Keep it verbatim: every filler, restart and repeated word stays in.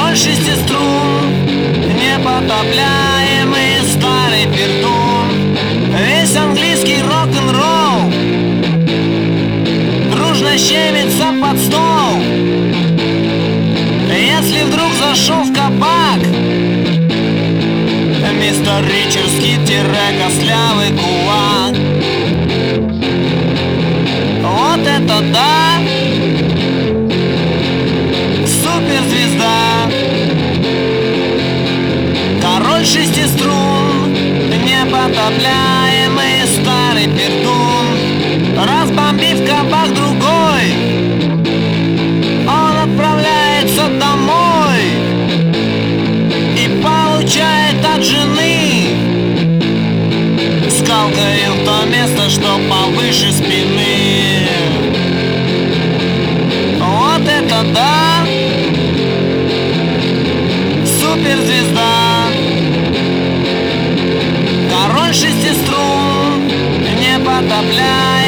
Король шести струн, непотопляемый старый пердун, весь английский рок-н-ролл дружно щемится под стол. Если вдруг зашел в кабак мистер Ричардский-костлявый кулак, вот это да! Суперзвезда! Король шести струн, непотопляемый старый пердун, разбомбив кабак другой, он отправляется домой и получает от жены скалкой в то место, что повыше спины. Вот это да! Суперзвезда! Король шести струн, непотопляемый